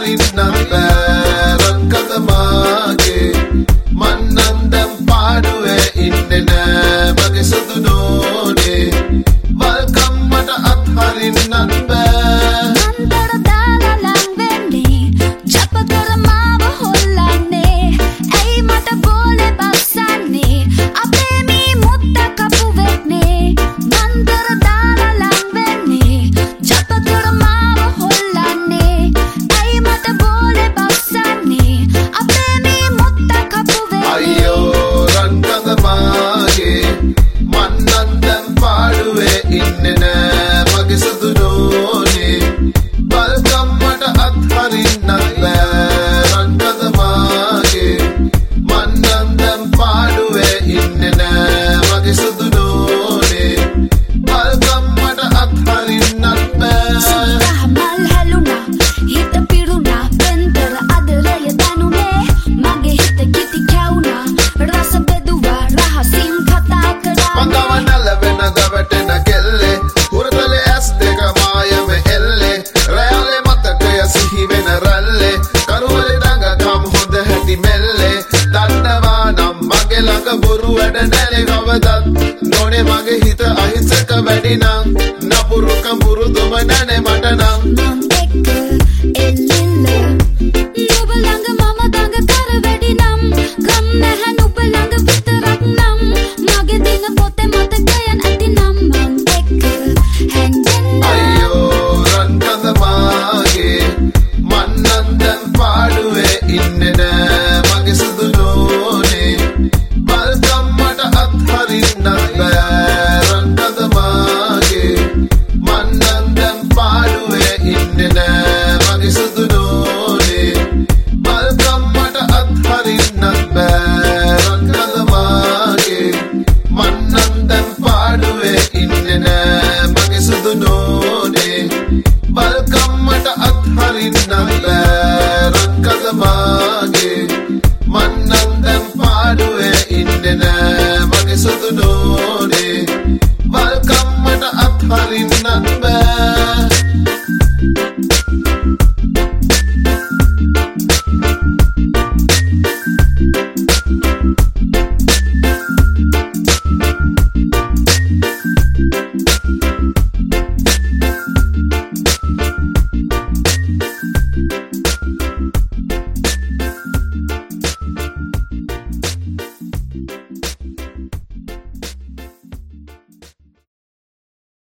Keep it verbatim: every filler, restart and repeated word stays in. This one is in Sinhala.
අත්හරින්නත් බෑ රන්කඳ මාගේ මන්නම් දැන් පාඩුවේ ඉන්නේ නෑ මගේ සුදු නෝනේ වල්කම් මට අත්හරින්නත් බෑ මන්දර දාලා ලං වෙන්නේ ජප කර මාව හොල්ලන්නේ ඇයි මට බෝලේ බස්සන්නේ අපේ මේ මුත්ත කපු වෙන්නේ මන්දර දාලා ලං වෙන්නේ ජප කර මාව හොල්ලන්නේ ඇයි මට බෝලේ බස්සන්නේ අපේ මේ මුත්ත කපු වෙන්නේ අයියෝ රන්කඳ මාගේ මන්නම් දැන් පාඩුවේ ඉන්නේ නෑ මගේ සුදු නෝනේ වල්කම් මට අත්හරින්නත් බෑ රන්කඳ මාගේ මන්නම් දැන් පාඩුවේ ඉන්නේ නෑ මගේ සුදු නෝනේ වල්කම් මට අත්හරින්නත් බෑ මල් හැලුණා හිත පිරුණා පෙන්තර අදලය දැනුනේ මගේ හිත කිති කැවුණා රස බෙදුවා රහසින් කතා කරා පංගව නැලවෙන දවටෙන කෙල්ලේ හුරතලේ ඇස් දෙක මායම එල්ලේ රැයලේ මතකය සිහි වෙන රැල්ලේ කරුවලේ දඟකම් හොඳ හැටි මෙල්ලේ දන්නවා නම් මගේ ළඟ බොරු වැඩ නැලේ කවදත් නොනේ මගේ හිත අහිංසක වැඩි නම් නපුරු කඹුරු දුම නැනේ මට